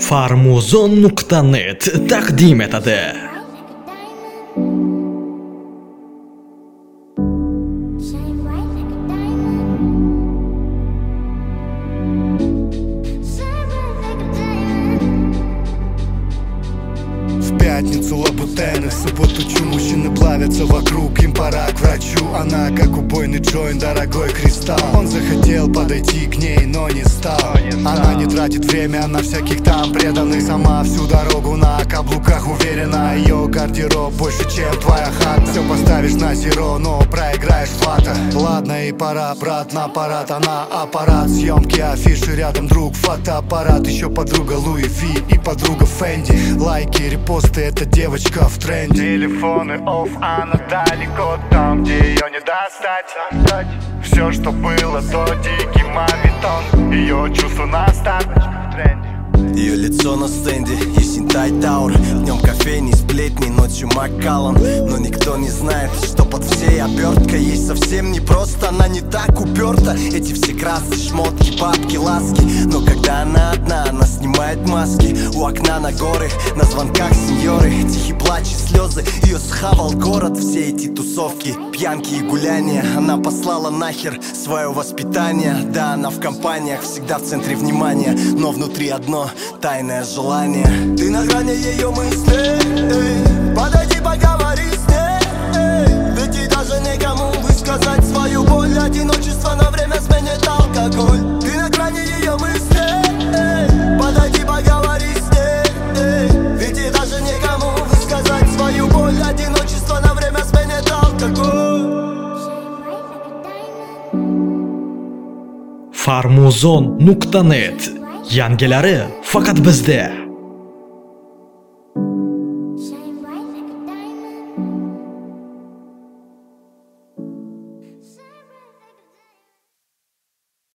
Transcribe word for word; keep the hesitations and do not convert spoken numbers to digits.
farmuzon nuqta net taqdim etadi. В пятницу лабутены, в субботу чу, мужчины плавятся вокруг, им пора к врачу. Она как убойный джойнт, дорогой кристалл. Он захотел подойти к ней, но не стал. Она не тратит время на всяких там преданных. Сама всю дорогу на каблуках уверена. Ее гардероб больше, чем твоя хата. Все поставишь на зеро, но проиграешь в лото. Ладно, и пора, брат, на парад. Она аппарат, съемки, афиши, рядом друг, фотоаппарат. Еще подруга Луи Ви и подруга Фенди. Лайки, репосты, эта девочка в тренде. Телефоны офф, она далеко там, где ее не достать. Все, что было до дикий мавитон. Ее чувство наставочка в тренде. Ее лицо на стенде, Есентай Тауэр. Днем кофейни, сплетни, ночью Маккаллан. Но никто не знает, что под всей оберткой. Ей совсем не просто, она не так уперта. Эти все красы, шмотки, бабки, ласки. Но когда она одна, она снимает маски. У окна на горы, на звонках сеньоры. Тихий плач и слезы, ее схавал город. Все эти тусовки, пьянки и гуляния. Она послала нахер свое воспитание. Да, она в компаниях, всегда в центре внимания. Но внутри одно тайное желание. Ты на грани ее мыслей, эй. Подойди, поговори с ней, эй. Ведь и даже никому высказать свою боль. Одиночество на время сменит алкоголь. Ты на грани ее мыслей, эй. Подойди, поговори с ней, эй. Ведь и даже никому высказать свою боль. Одиночество на время сменит алкоголь. farmuzon nuqta net yangilari faqat bizda.